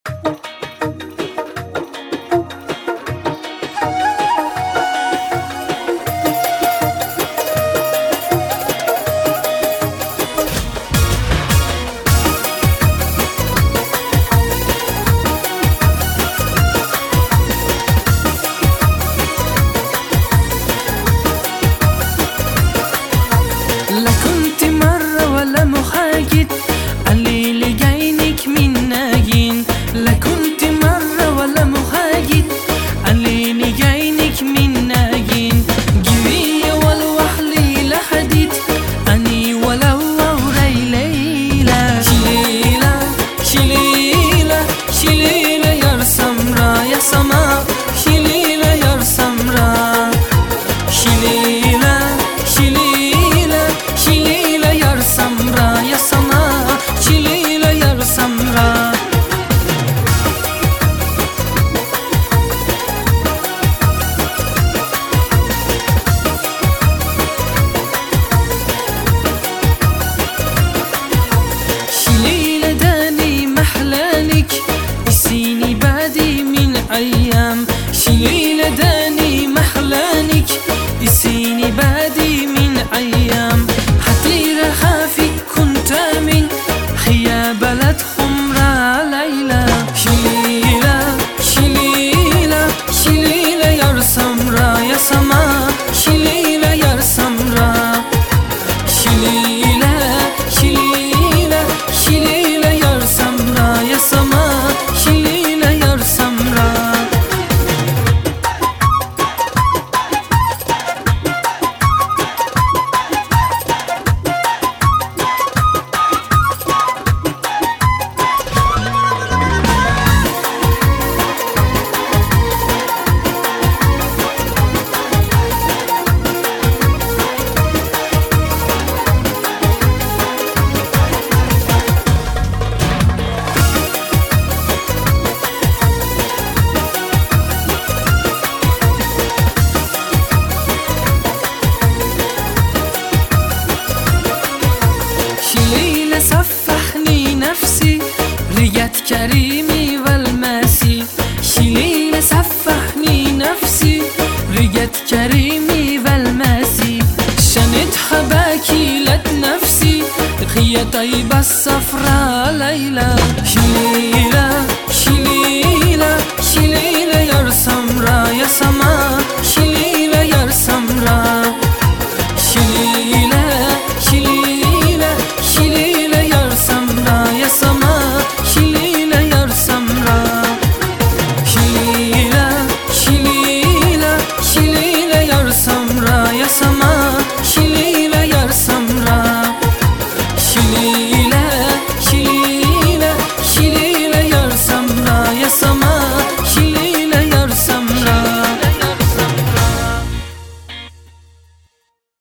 لا كنت مرة ولا محاجد قليل جاينك من ناجين. لا كنت مرة ولا محاجد قليل جاينك من ناجين. جوية والوحلي لحديد أني ولو وري ليلة. شليلة شليلة شليلة يا سمرا يا سما. شليلة يا سمرا شليلة شليلة شليلة يا سمرا يا سما. شليلة يا سمرا شليلة داني محلانك يسيني بادي من أيام. شليلة داني محلانك يسيني بادي من أيام. حطيرة خافك كنت من خيا بلد خمرة ليلى. شليلة شليلة شليلة يا سمرا يا سما. شليلة يا سمرا شليلة شليلة شليلة يا سمرا يا سما. شليلة يا سمرا شليلة سفحني نفسي رجعت كريمي والماسي. شليلة سفحني نفسي رجعت كريمي والماسي. شنت حباكي لت نفسي خيا طيبة الصفراء ليلى. شليلة شليلة شليلة يا سمرا يا سما. شليلة يا سمرا شليلة شليلة شليلة يا سمرا يا سما. شليلة يا سمرا شليلة شليلة شليلة يا سمرا يا سما. شليلة يا سمرا شليلة